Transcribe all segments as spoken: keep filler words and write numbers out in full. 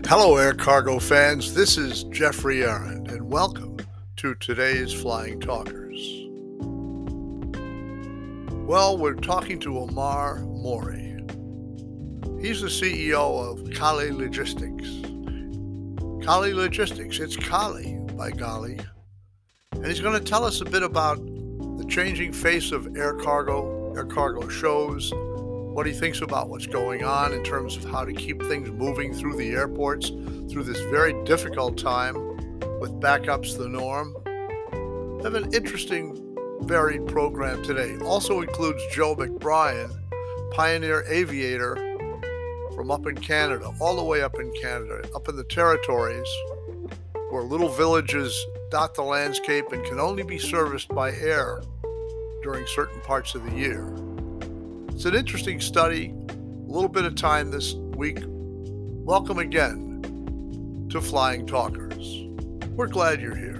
Hello, air cargo fans. This is Jeffrey Aaron, and welcome to today's Flying Talkers. Well, we're talking to Omar Mori. He's the C E O of Kali Logistics. Kali Logistics, it's Kali, by golly. And he's going to tell us a bit about the changing face of air cargo, air cargo shows, what he thinks about what's going on in terms of how to keep things moving through the airports through this very difficult time with backups the norm. I have an interesting, varied program today. Also includes Joe McBrien, pioneer aviator from up in Canada, all the way up in Canada, up in the territories where little villages dot the landscape and can only be serviced by air during certain parts of the year. It's an interesting study, a little bit of time this week. Welcome again to Flying Talkers. We're glad you're here.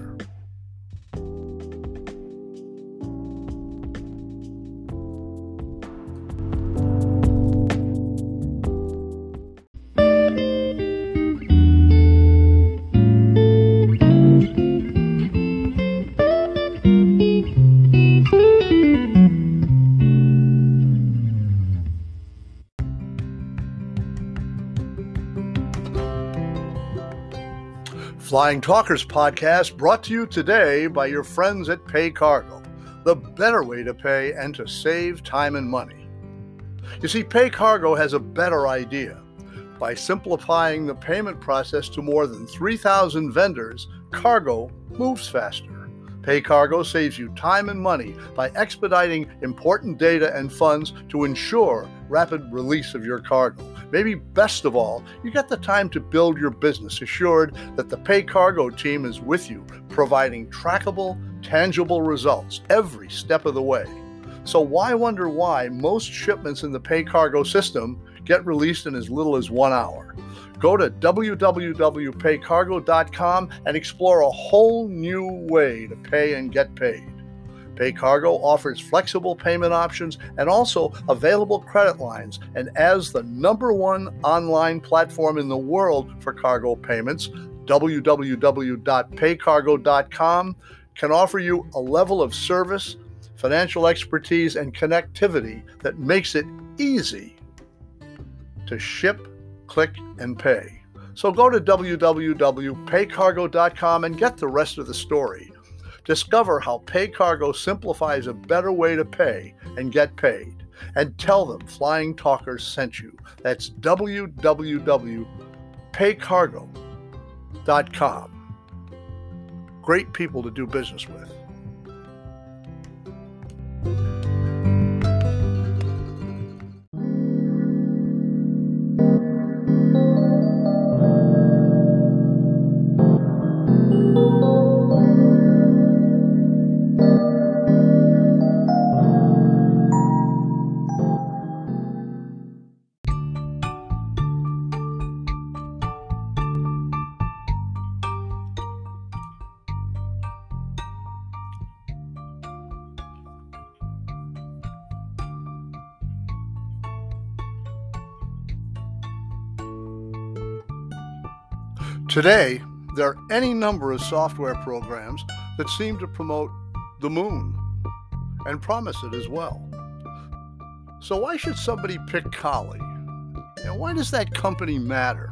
Flying Talkers podcast brought to you today by your friends at PayCargo, the better way to pay and to save time and money. You see, PayCargo has a better idea. By simplifying the payment process to more than three thousand vendors, cargo moves faster. PayCargo saves you time and money by expediting important data and funds to ensure rapid release of your cargo. Maybe best of all, you get the time to build your business, assured that the PayCargo team is with you, providing trackable, tangible results every step of the way. So why wonder why most shipments in the PayCargo system get released in as little as one hour? Go to w w w dot pay cargo dot com and explore a whole new way to pay and get paid. PayCargo offers flexible payment options and also available credit lines. And as the number one online platform in the world for cargo payments, w w w dot pay cargo dot com can offer you a level of service, financial expertise, and connectivity that makes it easy to ship, click, and pay. So go to w w w dot pay cargo dot com and get the rest of the story. Discover how PayCargo simplifies a better way to pay and get paid. And tell them Flying Talkers sent you. That's w w w dot pay cargo dot com. Great people to do business with. Today, there are any number of software programs that seem to promote the moon and promise it as well. So why should somebody pick Kali? You know, why does that company matter?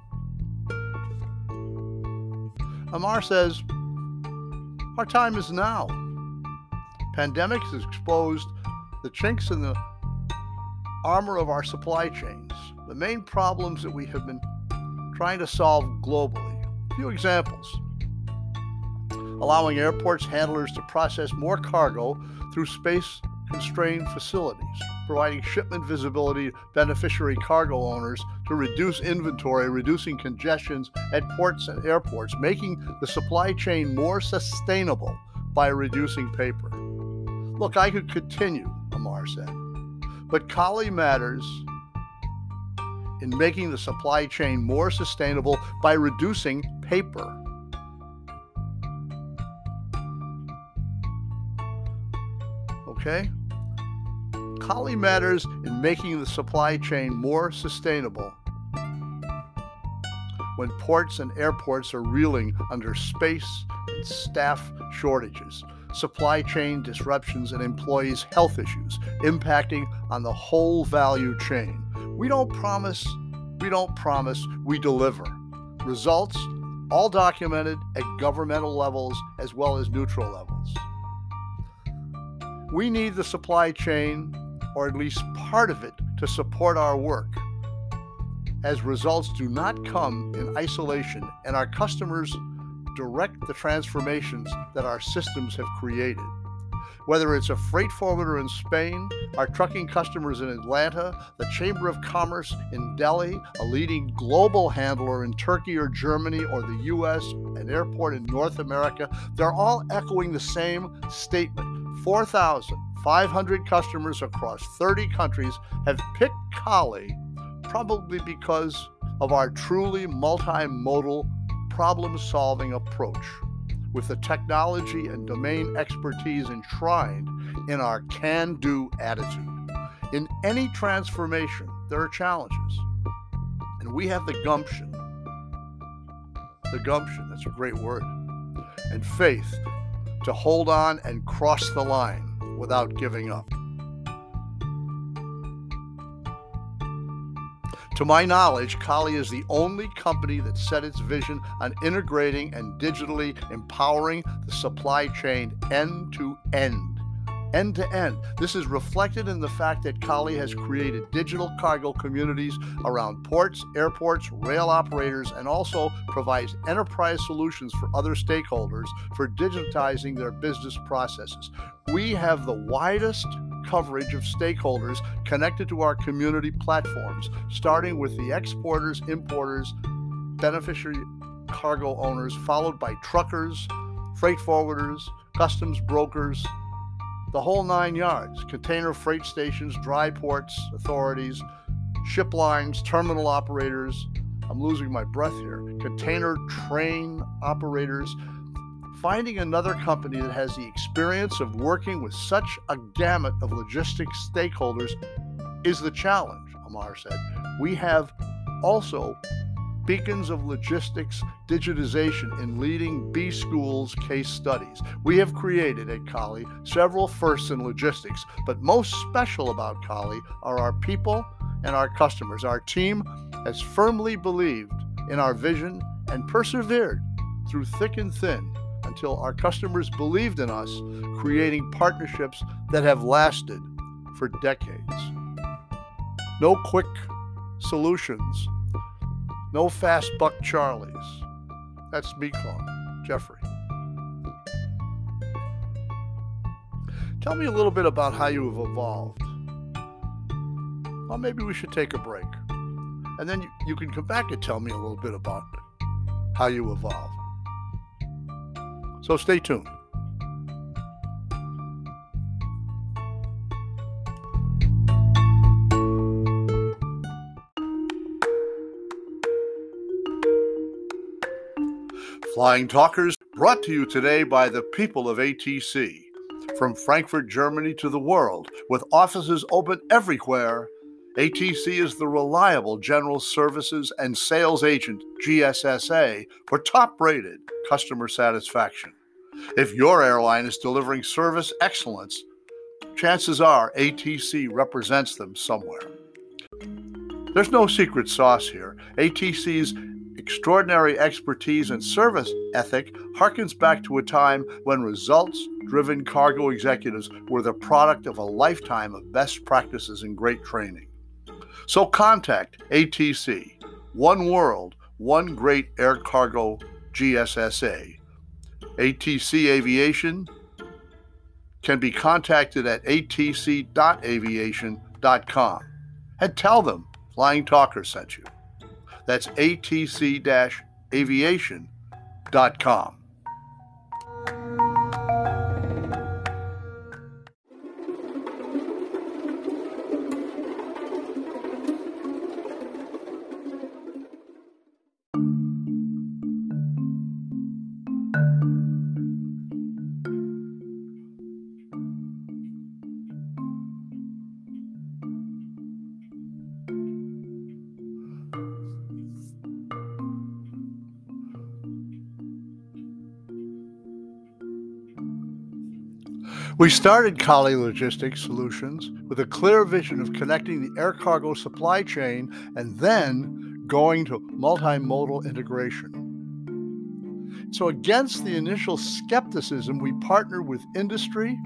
Amar says, our time is now. Pandemics has exposed the chinks in the armor of our supply chains, the main problems that we have been trying to solve globally. A few examples. Allowing airports handlers to process more cargo through space-constrained facilities, providing shipment visibility to beneficiary cargo owners to reduce inventory, reducing congestions at ports and airports, making the supply chain more sustainable by reducing paper. Look, I could continue, Amar said, but Kali matters in making the supply chain more sustainable by reducing paper. Okay? Kali matters in making the supply chain more sustainable when ports and airports are reeling under space and staff shortages, supply chain disruptions, and employees' health issues impacting on the whole value chain. We don't promise, we don't promise, we deliver. Results, all documented at governmental levels as well as neutral levels. We need the supply chain, or at least part of it, to support our work, as results do not come in isolation and our customers direct the transformations that our systems have created. Whether it's a freight forwarder in Spain, our trucking customers in Atlanta, the Chamber of Commerce in Delhi, a leading global handler in Turkey or Germany, or the U S, an airport in North America, they're all echoing the same statement. four thousand five hundred customers across thirty countries have picked Kali, probably because of our truly multimodal problem-solving approach, with the technology and domain expertise enshrined in our can-do attitude. In any transformation, there are challenges, and we have the gumption, the gumption, that's a great word, and faith to hold on and cross the line without giving up. To my knowledge, Kali is the only company that set its vision on integrating and digitally empowering the supply chain end to end. End to end. This is reflected in the fact that Kali has created digital cargo communities around ports, airports, rail operators, and also provides enterprise solutions for other stakeholders for digitizing their business processes. We have the widest coverage of stakeholders connected to our community platforms, starting with the exporters, importers, beneficiary cargo owners, followed by truckers, freight forwarders, customs brokers, the whole nine yards, container freight stations, dry ports authorities, ship lines, terminal operators, I'm losing my breath here, container train operators. Finding another company that has the experience of working with such a gamut of logistics stakeholders is the challenge, Amar said. We have also beacons of logistics digitization in leading B schools case studies. We have created at Kali several firsts in logistics, but most special about Kali are our people and our customers. Our team has firmly believed in our vision and persevered through thick and thin until our customers believed in us, creating partnerships that have lasted for decades. No quick solutions, no fast buck Charlies. That's me calling, Jeffrey. Tell me a little bit about how you have evolved. Well, maybe we should take a break. And then you, you can come back and tell me a little bit about how you evolved. So stay tuned. Flying Talkers brought to you today by the people of A T C. From Frankfurt, Germany to the world, with offices open everywhere, A T C is the reliable general services and sales agent, G S S A, for top-rated customer satisfaction. If your airline is delivering service excellence, chances are A T C represents them somewhere. There's no secret sauce here. A T C's extraordinary expertise and service ethic harkens back to a time when results-driven cargo executives were the product of a lifetime of best practices and great training. So contact A T C, One World, One Great Air Cargo G S S A. A T C Aviation can be contacted at a t c dot aviation dot com and tell them Flying Talker sent you. That's a t c dash aviation dot com. We started Kali Logistics Solutions with a clear vision of connecting the air cargo supply chain and then going to multimodal integration. So against the initial skepticism, we partnered with industry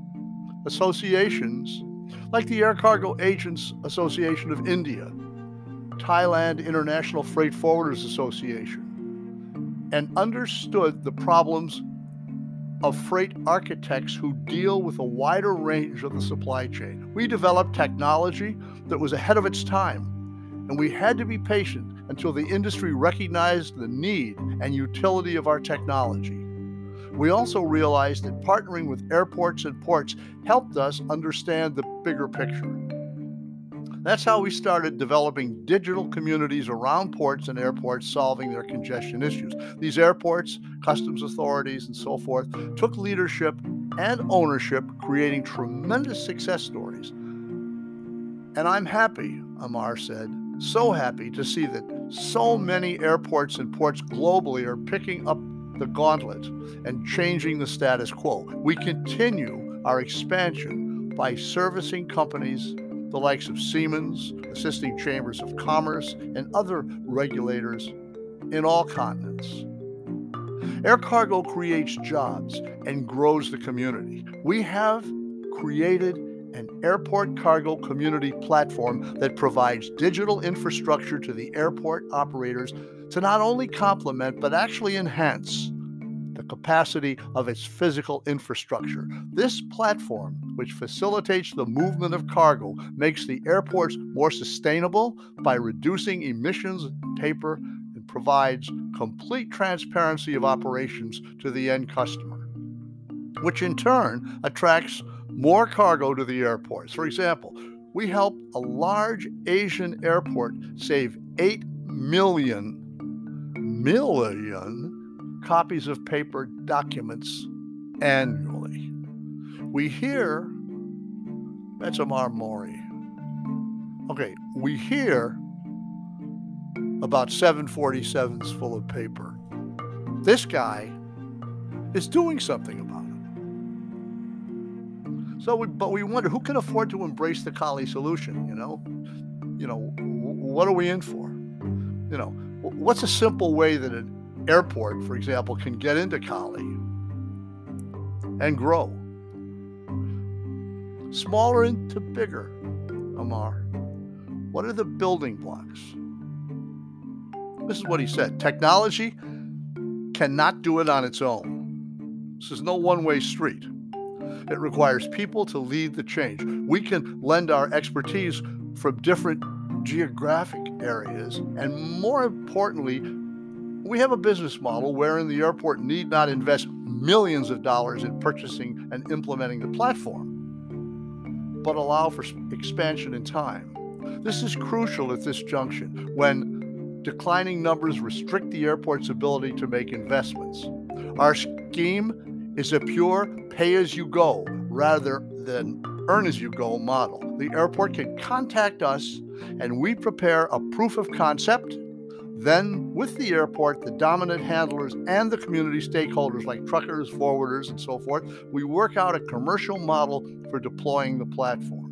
associations like the Air Cargo Agents Association of India, Thailand International Freight Forwarders Association, and understood the problems of freight architects who deal with a wider range of the supply chain. We developed technology that was ahead of its time, and we had to be patient until the industry recognized the need and utility of our technology. We also realized that partnering with airports and ports helped us understand the bigger picture. That's how we started developing digital communities around ports and airports solving their congestion issues. These airports, customs authorities, and so forth took leadership and ownership, creating tremendous success stories. And I'm happy, Amar said, so happy to see that so many airports and ports globally are picking up the gauntlet and changing the status quo. We continue our expansion by servicing companies the likes of Siemens, assisting chambers of commerce, and other regulators in all continents. Air cargo creates jobs and grows the community. We have created an airport cargo community platform that provides digital infrastructure to the airport operators to not only complement but actually enhance the capacity of its physical infrastructure. This platform, which facilitates the movement of cargo, makes the airports more sustainable by reducing emissions and paper and provides complete transparency of operations to the end customer, which in turn attracts more cargo to the airports. For example, we helped a large Asian airport save eight million, million copies of paper documents annually. We hear, that's Amar Mori. Okay, we hear about seven forty-sevens full of paper. This guy is doing something about it. So, we, but we wonder who can afford to embrace the Kali solution. You know, you know, what are we in for? You know, what's a simple way that an airport, for example, can get into Kali and grow? Smaller into bigger, Amar. What are the building blocks? This is what he said. Technology cannot do it on its own. This is no one-way street. It requires people to lead the change. We can lend our expertise from different geographic areas, and more importantly, we have a business model wherein the airport need not invest millions of dollars in purchasing and implementing the platform, but allow for expansion in time. This is crucial at this junction when declining numbers restrict the airport's ability to make investments. Our scheme is a pure pay-as-you-go rather than earn-as-you-go model. The airport can contact us and we prepare a proof of concept. Then, with the airport, the dominant handlers, and the community stakeholders like truckers, forwarders, and so forth, we work out a commercial model for deploying the platform.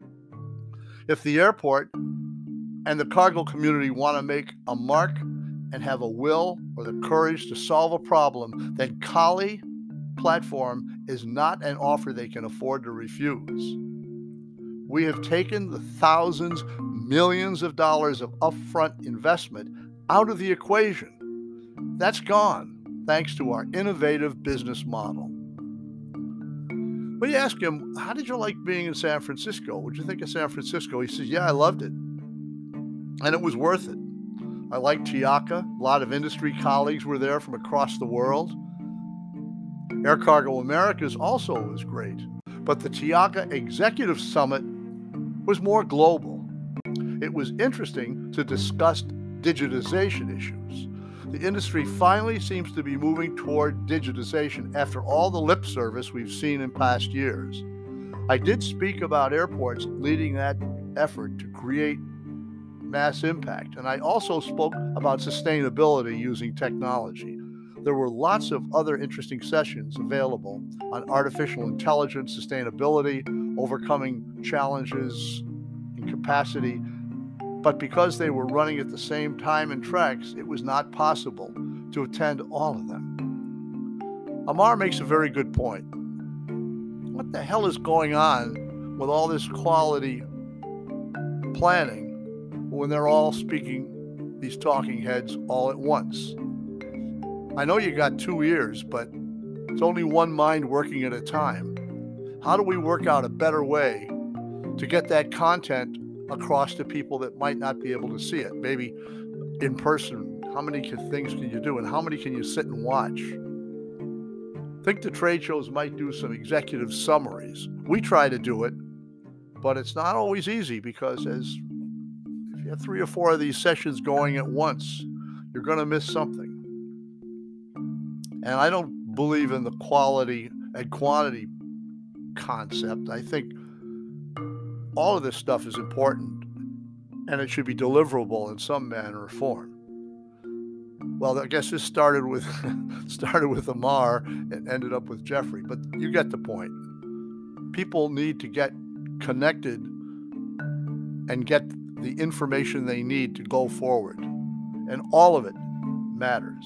If the airport and the cargo community want to make a mark and have a will or the courage to solve a problem, then Kali platform is not an offer they can afford to refuse. We have taken the thousands, millions of dollars of upfront investment out of the equation. That's gone, thanks to our innovative business model. When you ask him, how did you like being in San Francisco? What'd you think of San Francisco? He says, yeah, I loved it. And it was worth it. I liked Tiaka. A lot of industry colleagues were there from across the world. Air Cargo Americas also was great. But the Tiaka Executive Summit was more global. It was interesting to discuss digitization issues. The industry finally seems to be moving toward digitization after all the lip service we've seen in past years. I did speak about airports leading that effort to create mass impact, and I also spoke about sustainability using technology. There were lots of other interesting sessions available on artificial intelligence, sustainability, overcoming challenges in capacity, but because they were running at the same time and tracks, it was not possible to attend all of them. Amar makes a very good point. What the hell is going on with all this quality planning when they're all speaking, these talking heads, all at once? I know you got two ears, but it's only one mind working at a time. How do we work out a better way to get that content across to people that might not be able to see it? Maybe in person, how many can, things can you do, and how many can you sit and watch? I think the trade shows might do some executive summaries. We try to do it, but it's not always easy because as if you have three or four of these sessions going at once, you're going to miss something. And I don't believe in the quality and quantity concept. I think all of this stuff is important and it should be deliverable in some manner or form. Well, I guess this started with started with Amar and ended up with Jeffrey, but you get the point. People need to get connected and get the information they need to go forward, and all of it matters.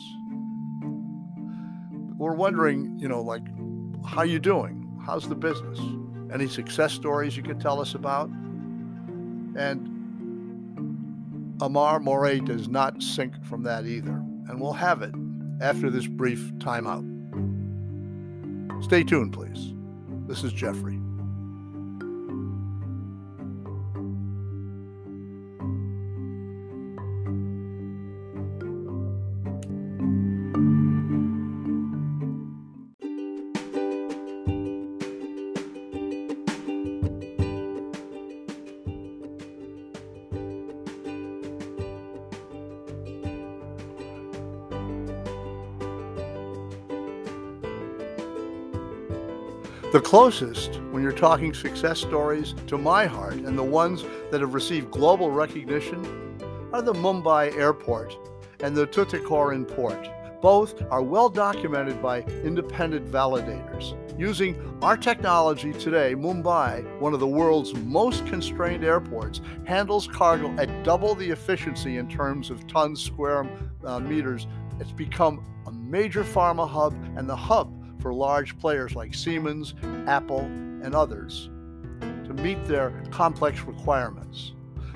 We're wondering, you know, like, how you doing? How's the business? Any success stories you could tell us about? And Amar Moray does not sink from that either. And we'll have it after this brief timeout. Stay tuned, please. This is Jeffrey. The closest, when you're talking success stories, to my heart, and the ones that have received global recognition, are the Mumbai Airport and the Tuticorin Port. Both are well documented by independent validators. Using our technology today, Mumbai, one of the world's most constrained airports, handles cargo at double the efficiency in terms of tons square uh, meters. It's become a major pharma hub and the hub for large players like Siemens, Apple, and others to meet their complex requirements.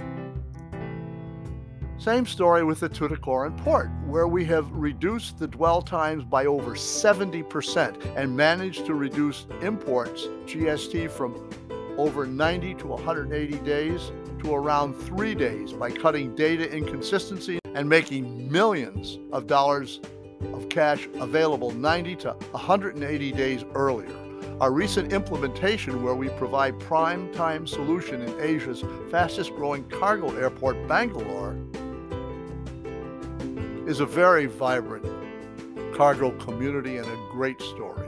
Same story with the Tuticorin Port, where we have reduced the dwell times by over seventy percent and managed to reduce imports, G S T, from over ninety to one hundred eighty days to around three days by cutting data inconsistency and making millions of dollars of cash available ninety to one hundred eighty days earlier. Our recent implementation, where we provide prime time solution in Asia's fastest growing cargo airport, Bangalore, is a very vibrant cargo community and a great story.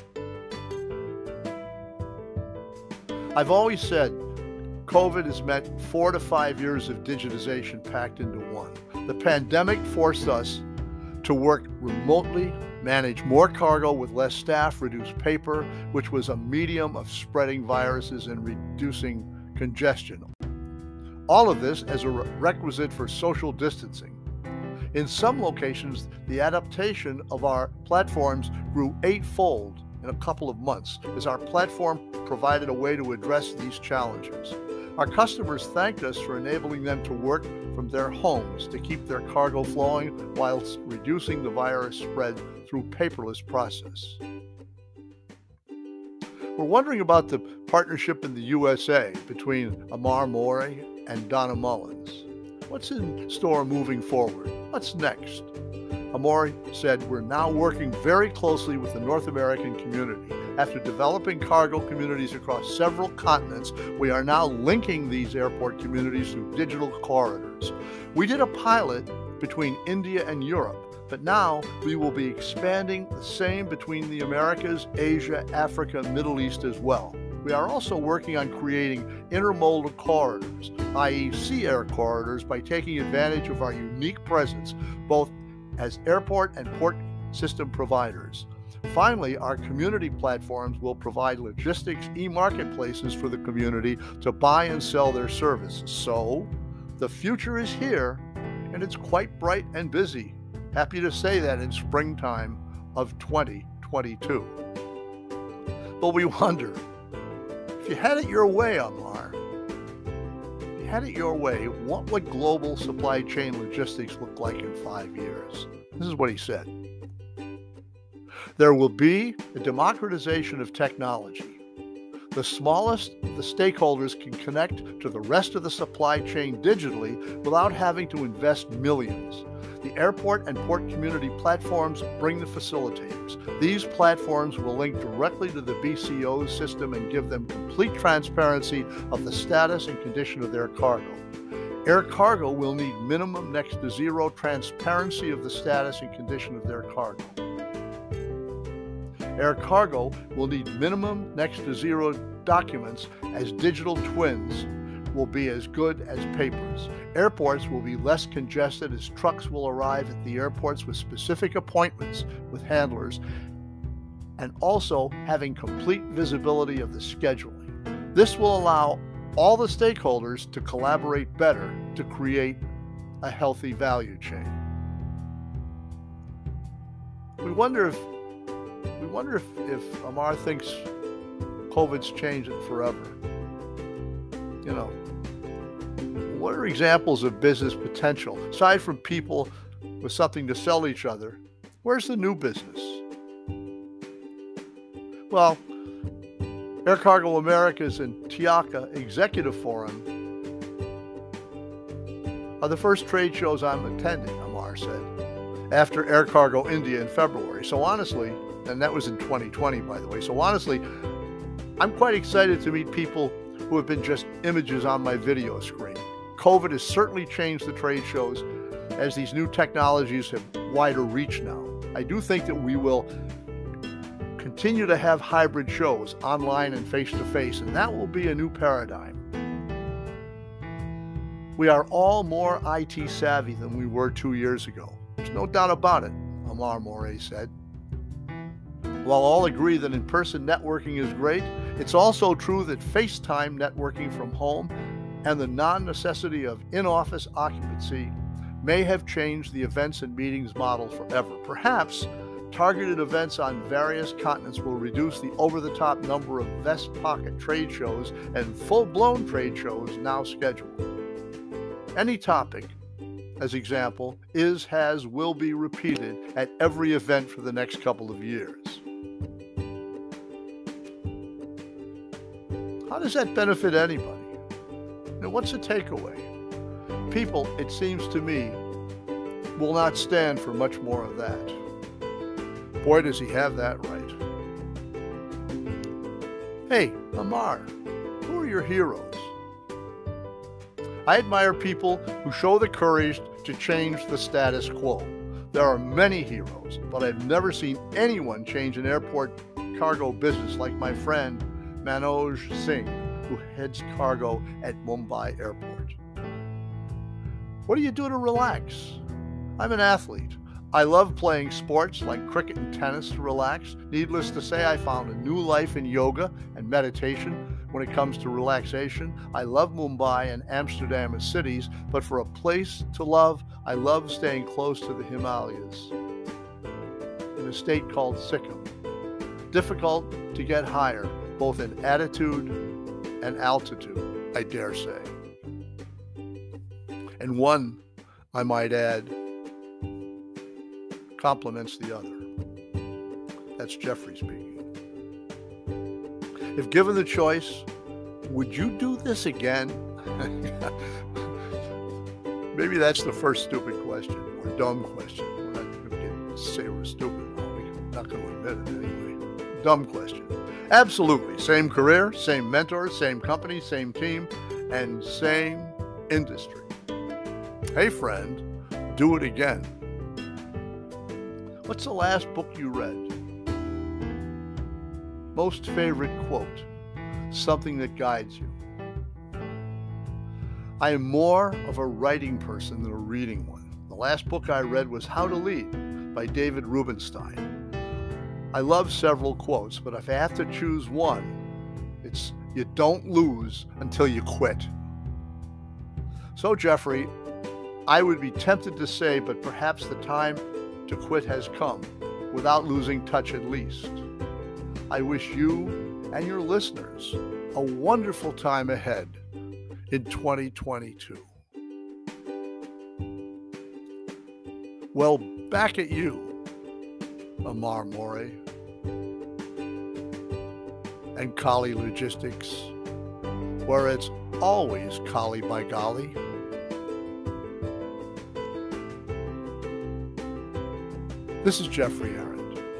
I've always said COVID has meant four to five years of digitization packed into one. The pandemic forced us to work remotely, manage more cargo with less staff, reduce paper, which was a medium of spreading viruses and reducing congestion. All of this as a requisite for social distancing. In some locations, the adaptation of our platforms grew eightfold in a couple of months as our platform provided a way to address these challenges. Our customers thanked us for enabling them to work from their homes to keep their cargo flowing whilst reducing the virus spread through paperless process. We're wondering about the partnership in the U S A between Amar Moray and Donna Mullins. What's in store moving forward? What's next? Amar said, "We're now working very closely with the North American community. After developing cargo communities across several continents, we are now linking these airport communities through digital corridors. We did a pilot between India and Europe, but now we will be expanding the same between the Americas, Asia, Africa, Middle East as well. We are also working on creating intermodal corridors, that is sea air corridors, by taking advantage of our unique presence, both as airport and port system providers. Finally, our community platforms will provide logistics e-marketplaces for the community to buy and sell their services. So, the future is here, and it's quite bright and busy. Happy to say that in springtime of twenty twenty-two. But we wonder, if you had it your way, Amar, if you had it your way, what would global supply chain logistics look like in five years? This is what he said. There will be a democratization of technology. The smallest of the stakeholders can connect to the rest of the supply chain digitally without having to invest millions. The airport and port community platforms bring the facilitators. These platforms will link directly to the B C O's system and give them complete transparency of the status and condition of their cargo. Air cargo will need minimum next to zero transparency of the status and condition of their cargo. Air cargo will need minimum next to zero documents, as digital twins will be as good as papers. Airports will be less congested as trucks will arrive at the airports with specific appointments with handlers and also having complete visibility of the scheduling. This will allow all the stakeholders to collaborate better to create a healthy value chain. We wonder if We wonder if, if Amar thinks COVID's changed it forever. You know, what are examples of business potential? Aside from people with something to sell each other, where's the new business? Well, Air Cargo Americas and T I A C A Executive Forum are the first trade shows I'm attending, Amar said, after Air Cargo India in February. So honestly, and that was in twenty twenty, by the way. So honestly, I'm quite excited to meet people who have been just images on my video screen. COVID has certainly changed the trade shows as these new technologies have wider reach now. I do think that we will continue to have hybrid shows, online and face-to-face, and that will be a new paradigm. We are all more I T savvy than we were two years ago. There's no doubt about it, Amar Moray said. While all agree that in-person networking is great, it's also true that FaceTime networking from home and the non-necessity of in-office occupancy may have changed the events and meetings model forever. Perhaps targeted events on various continents will reduce the over-the-top number of vest pocket trade shows and full-blown trade shows now scheduled. Any topic, as example, is, has, will be repeated at every event for the next couple of years. How does that benefit anybody? Now, what's the takeaway? People, it seems to me, will not stand for much more of that. Boy, does he have that right. Hey, Amar, who are your heroes? I admire people who show the courage to change the status quo. There are many heroes, but I've never seen anyone change an airport cargo business like my friend Manoj Singh, who heads cargo at Mumbai Airport. What do you do to relax? I'm an athlete. I love playing sports like cricket and tennis to relax. Needless to say, I found a new life in yoga and meditation when it comes to relaxation. I love Mumbai and Amsterdam as cities, but for a place to love, I love staying close to the Himalayas in a state called Sikkim. Difficult to get higher, both in attitude and altitude, I dare say. And one, I might add, complements the other. That's Jeffrey speaking. If given the choice, would you do this again? Maybe that's the first stupid question, or dumb question. We're not going to say we're stupid. We're not going to admit it anyway. Dumb question. Absolutely. Same career, same mentor, same company, same team, and same industry. Hey friend, do it again. What's the last book you read? Most favorite quote? Something that guides you. I am more of a writing person than a reading one. The last book I read was How to Lead, by David Rubenstein. I love several quotes, but if I have to choose one, it's you don't lose until you quit. So, Jeffrey, I would be tempted to say, but perhaps the time to quit has come, without losing touch at least. I wish you and your listeners a wonderful time ahead in twenty twenty-two. Well, back at you, Amar Morey and Kali Logistics, where it's always Kali by golly. This is Jeffrey Arend.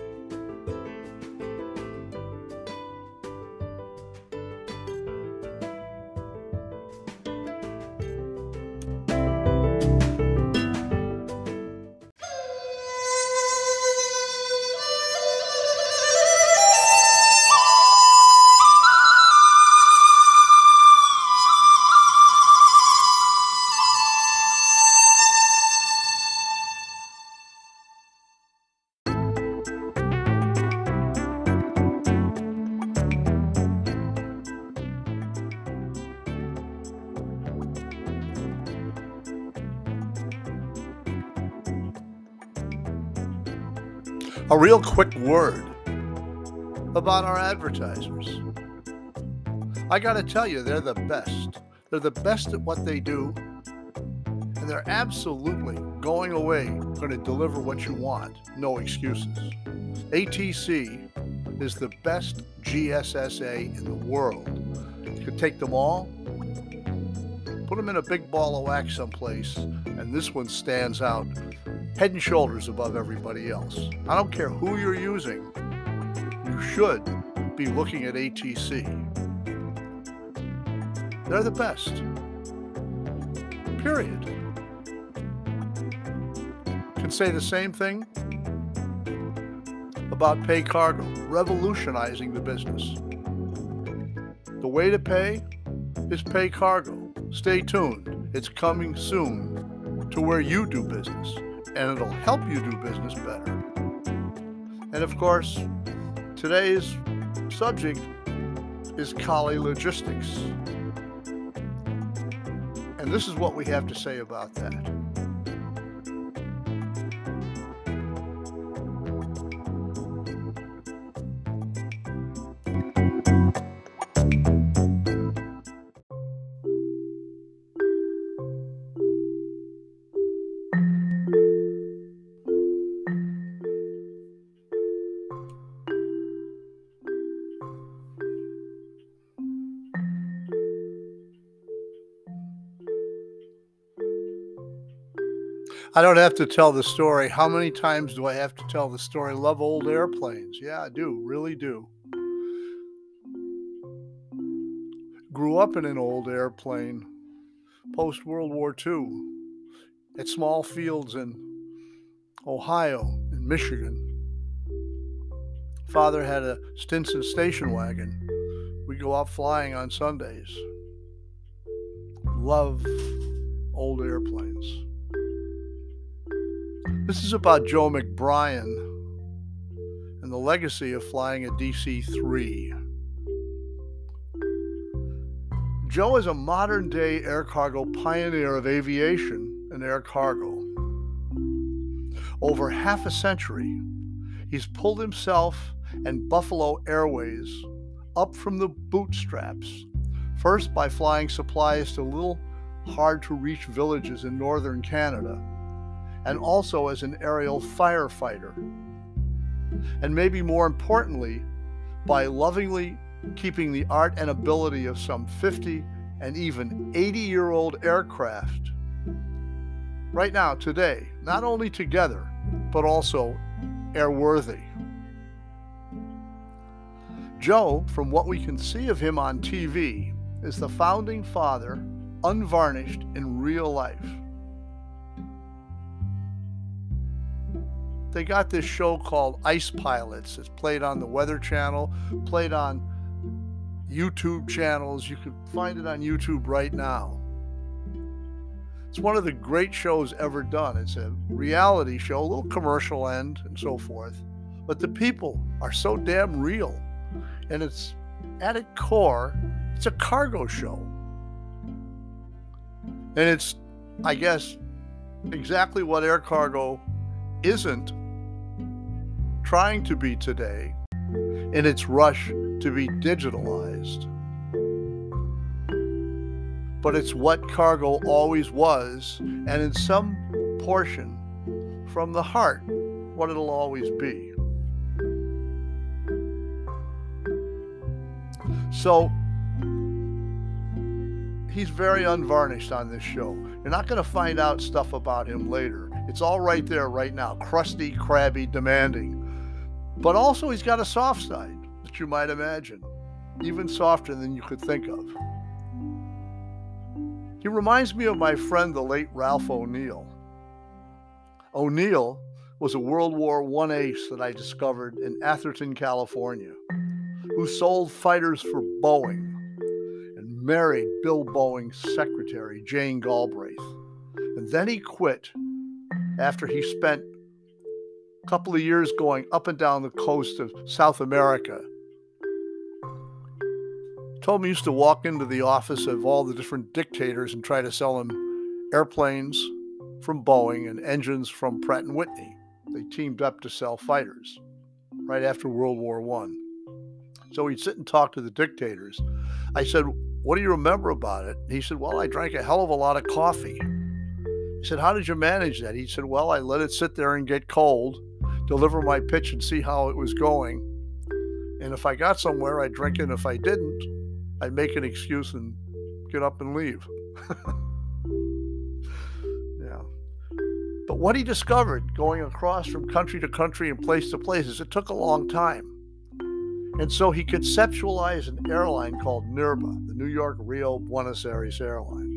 A real quick word about our advertisers. I gotta tell you, they're the best. They're the best at what they do, and they're absolutely going away, going to deliver what you want. No excuses. A T C is the best G S S A in the world. You could take them all, put them in a big ball of wax someplace, and this one stands out head and shoulders above everybody else. I don't care who you're using, you should be looking at A T C. They're the best. Period. Can say the same thing about PayCargo, revolutionizing the business. The way to pay is PayCargo. Stay tuned. It's coming soon to where you do business, and it'll help you do business better. And of course, today's subject is Kali Logistics. And this is what we have to say about that. I don't have to tell the story. How many times do I have to tell the story? Love old airplanes. Yeah, I do. Really do. Grew up in an old airplane post-World War Two at small fields in Ohio and Michigan. Father had a Stinson station wagon. We'd go out flying on Sundays. Love old airplanes. This is about Joe McBrien and the legacy of flying a D C three. Joe is a modern-day air cargo pioneer of aviation and air cargo. Over half a century, he's pulled himself and Buffalo Airways up from the bootstraps, first by flying supplies to little hard-to-reach villages in northern Canada, and also as an aerial firefighter. And maybe more importantly, by lovingly keeping the art and ability of some fifty and even eighty-year-old aircraft right now, today, not only together, but also airworthy. Joe, from what we can see of him on T V, is the founding father, unvarnished in real life. They got this show called Ice Pilots. It's played on the Weather Channel, played on YouTube channels. You can find it on YouTube right now. It's one of the great shows ever done. It's a reality show, a little commercial end and so forth. But the people are so damn real. And it's, at its core, it's a cargo show. And it's, I guess, exactly what air cargo isn't trying to be today in its rush to be digitalized. But it's what cargo always was, and in some portion, from the heart, what it'll always be. So, he's very unvarnished on this show. You're not going to find out stuff about him later. It's all right there right now. Crusty, crabby, demanding. But also he's got a soft side that you might imagine. Even softer than you could think of. He reminds me of my friend, the late Ralph O'Neill. O'Neill was a World War One ace that I discovered in Atherton, California, who sold fighters for Boeing and married Bill Boeing's secretary, Jane Galbraith. And then he quit after he spent a couple of years going up and down the coast of South America. Told me he used to walk into the office of all the different dictators and try to sell them airplanes from Boeing and engines from Pratt and Whitney. They teamed up to sell fighters right after World War One. So he'd sit and talk to the dictators. I said, "What do you remember about it?" He said, "Well, I drank a hell of a lot of coffee." I said, "How did you manage that?" He said, "Well, I let it sit there and get cold, deliver my pitch and see how it was going. And if I got somewhere, I'd drink it. And if I didn't, I'd make an excuse and get up and leave." Yeah. But what he discovered going across from country to country and place to place is it took a long time. And so he conceptualized an airline called NIRBA, the New York Rio Buenos Aires Airline.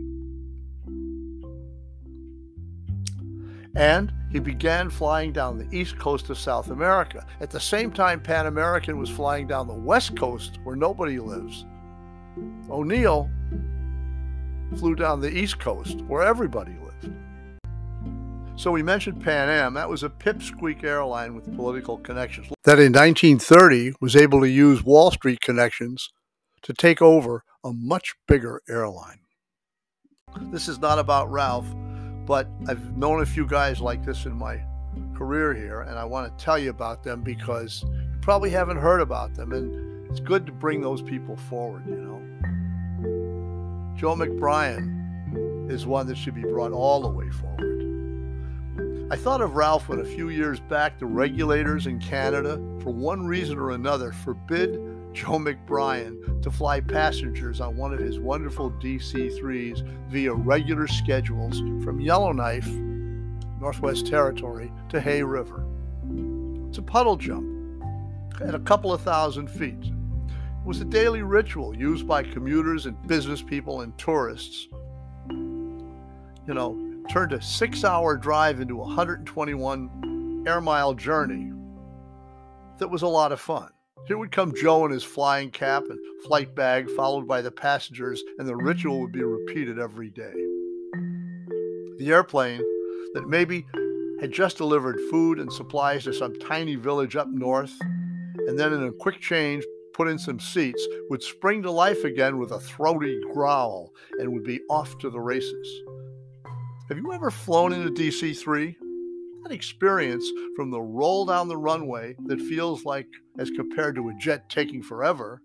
And he began flying down the east coast of South America. At the same time, Pan American was flying down the west coast where nobody lives. O'Neill flew down the east coast where everybody lived. So we mentioned Pan Am. That was a pipsqueak airline with political connections that in nineteen thirty was able to use Wall Street connections to take over a much bigger airline. This is not about Ralph, but I've known a few guys like this in my career here, and I want to tell you about them because you probably haven't heard about them, and it's good to bring those people forward, you know. Joe McBrien is one that should be brought all the way forward. I thought of Ralph when a few years back the regulators in Canada, for one reason or another, forbid Joe McBrien to fly passengers on one of his wonderful D C threes via regular schedules from Yellowknife, Northwest Territory, to Hay River. It's a puddle jump at a couple of thousand feet. It was a daily ritual used by commuters and business people and tourists. You know, turned a six-hour drive into a one hundred twenty-one air-mile journey that was a lot of fun. Here would come Joe in his flying cap and flight bag, followed by the passengers, and the ritual would be repeated every day. The airplane that maybe had just delivered food and supplies to some tiny village up north, and then in a quick change, put in some seats, would spring to life again with a throaty growl and would be off to the races. Have you ever flown in a D C three? That experience from the roll down the runway that feels like, as compared to a jet taking forever,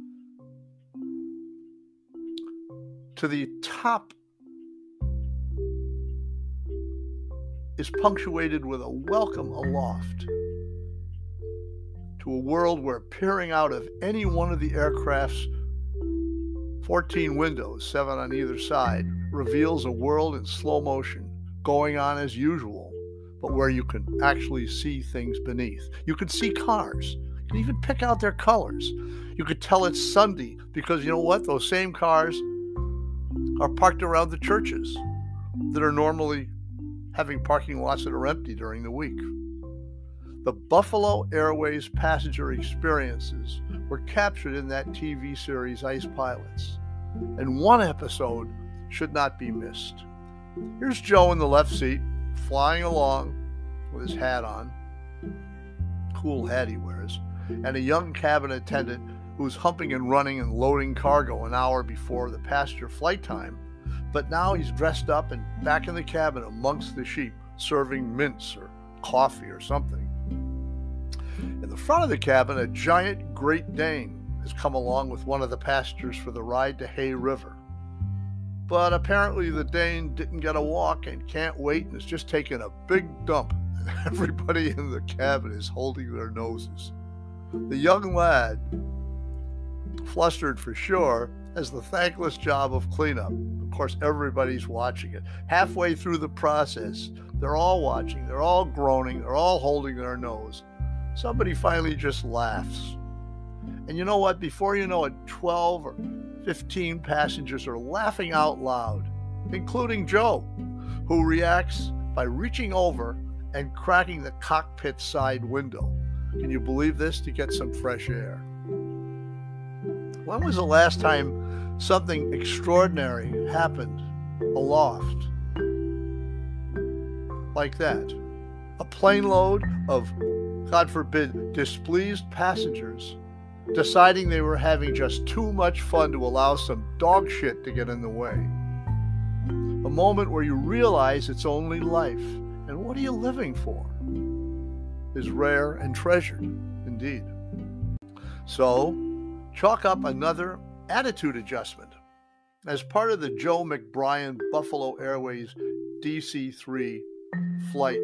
to the top is punctuated with a welcome aloft to a world where peering out of any one of the aircraft's fourteen windows, seven on either side, reveals a world in slow motion, going on as usual, but where you can actually see things beneath. You can see cars. You can even pick out their colors. You could tell it's Sunday because, you know what, those same cars are parked around the churches that are normally having parking lots that are empty during the week. The Buffalo Airways passenger experiences were captured in that T V series Ice Pilots, and one episode should not be missed. Here's Joe in the left seat, flying along with his hat on, cool hat he wears, and a young cabin attendant who's humping and running and loading cargo an hour before the passenger flight time, but now he's dressed up and back in the cabin amongst the sheep, serving mince or coffee or something. In the front of the cabin, a giant Great Dane has come along with one of the passengers for the ride to Hay River. But apparently the Dane didn't get a walk and can't wait and is just taking a big dump, and everybody in the cabin is holding their noses. The young lad, flustered for sure, has the thankless job of cleanup. Of course, everybody's watching it. Halfway through the process, they're all watching, they're all groaning, they're all holding their nose. Somebody finally just laughs. And you know what? Before you know it, twelve or fifteen passengers are laughing out loud, including Joe, who reacts by reaching over and cracking the cockpit side window. Can you believe this? To get some fresh air. When was the last time something extraordinary happened aloft like that? A plane load of, God forbid, displeased passengers deciding they were having just too much fun to allow some dog shit to get in the way. A moment where you realize it's only life, and what are you living for, is rare and treasured indeed. So, chalk up another attitude adjustment as part of the Joe McBrien Buffalo Airways D C three flight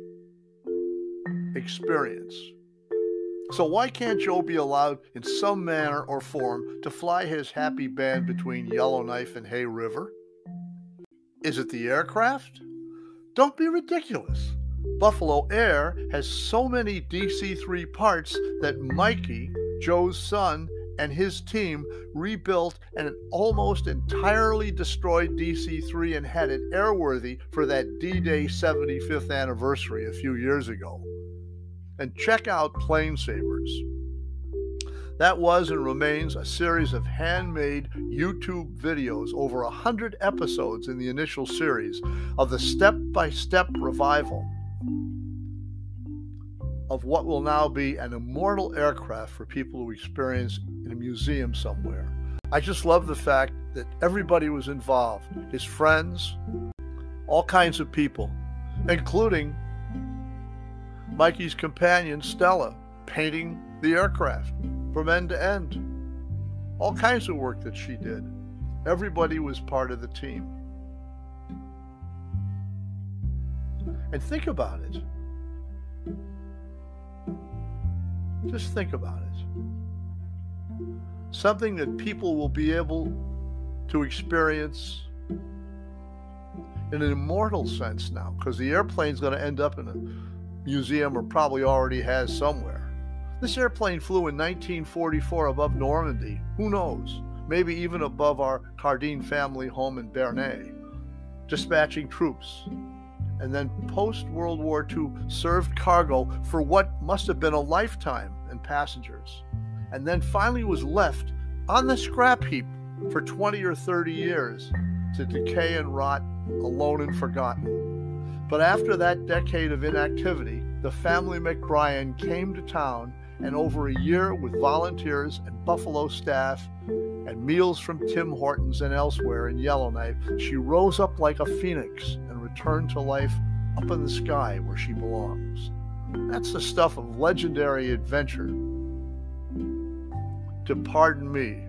experience. So why can't Joe be allowed in some manner or form to fly his happy band between Yellowknife and Hay River? Is it the aircraft? Don't be ridiculous. Buffalo Air has so many D C three parts that Mikey, Joe's son, and his team rebuilt an almost entirely destroyed D C three and had it airworthy for that D-Day seventy-fifth anniversary a few years ago. And check out Plane Savers. That was and remains a series of handmade YouTube videos, over a hundred episodes in the initial series, of the step-by-step revival of what will now be an immortal aircraft for people who experience in a museum somewhere. I just love the fact that everybody was involved, his friends, all kinds of people, including Mikey's companion, Stella, painting the aircraft from end to end. All kinds of work that she did. Everybody was part of the team. And think about it. Just think about it. Something that people will be able to experience in an immortal sense now, because the airplane's going to end up in a museum, or probably already has somewhere. This airplane flew in nineteen forty-four above Normandy. Who knows? Maybe even above our Cardin family home in Bernay, dispatching troops. And then post-World War Two served cargo for what must have been a lifetime and passengers. And then finally was left on the scrap heap for twenty or thirty years to decay and rot, alone and forgotten. But after that decade of inactivity, the family McBrien came to town, and over a year, with volunteers and Buffalo staff and meals from Tim Hortons and elsewhere in Yellowknife, she rose up like a phoenix and returned to life up in the sky where she belongs. That's the stuff of legendary adventure, to pardon me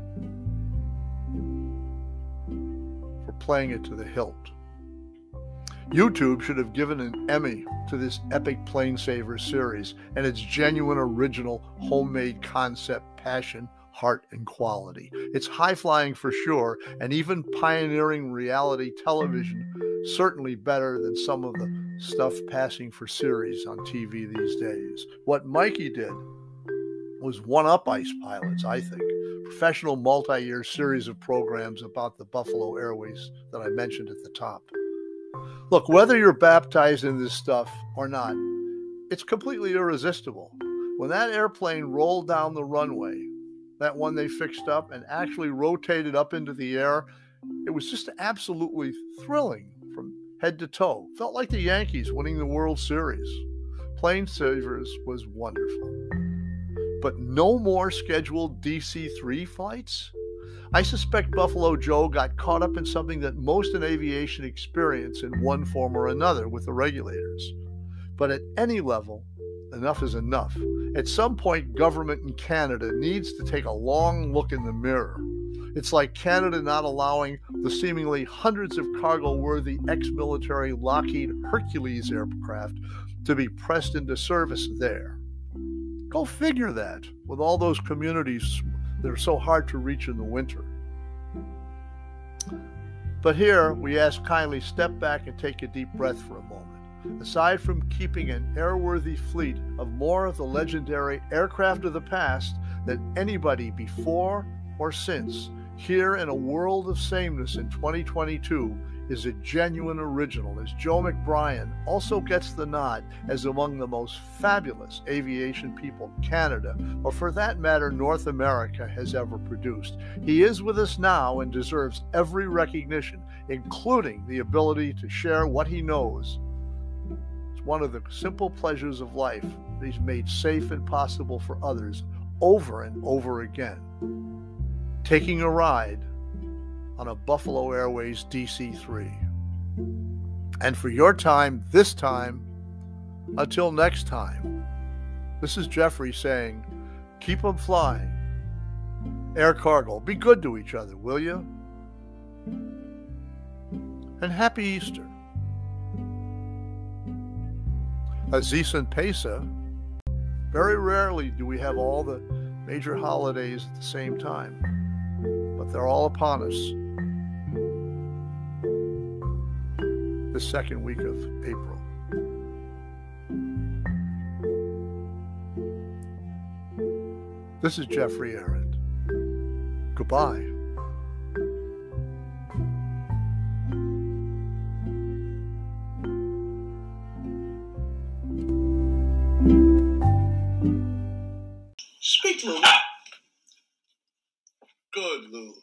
for playing it to the hilt. YouTube should have given an Emmy to this epic Plane Savers series and its genuine, original, homemade concept, passion, heart, and quality. It's high-flying for sure, and even pioneering reality television, certainly better than some of the stuff passing for series on T V these days. What Mikey did was one-up Ice Pilots, I think. Professional multi-year series of programs about the Buffalo Airways that I mentioned at the top. Look, whether you're baptized in this stuff or not, it's completely irresistible. When that airplane rolled down the runway, that one they fixed up and actually rotated up into the air, it was just absolutely thrilling from head to toe. Felt like the Yankees winning the World Series. Plainsavers was wonderful. But no more scheduled D C three flights? I suspect Buffalo Joe got caught up in something that most in aviation experience in one form or another with the regulators. But at any level, enough is enough. At some point, government in Canada needs to take a long look in the mirror. It's like Canada not allowing the seemingly hundreds of cargo-worthy ex-military Lockheed Hercules aircraft to be pressed into service there. Go figure that, with all those communities that are so hard to reach in the winter. But here, we ask kindly step back and take a deep breath for a moment. Aside from keeping an airworthy fleet of more of the legendary aircraft of the past than anybody before or since, here in a world of sameness in twenty twenty-two is a genuine original, as Joe McBrien also gets the nod as among the most fabulous aviation people Canada, or for that matter North America, has ever produced. He is with us now and deserves every recognition, including the ability to share what he knows. It's one of the simple pleasures of life that he's made safe and possible for others over and over again. Taking a ride on a Buffalo Airways D C three. And for your time, this time, until next time, this is Jeffrey saying, keep them flying. Air Cargo, be good to each other, will you? And happy Easter. Aziz and Pesa, very rarely do we have all the major holidays at the same time, but they're all upon us. The second week of April. This is Jeffrey Arend. Goodbye.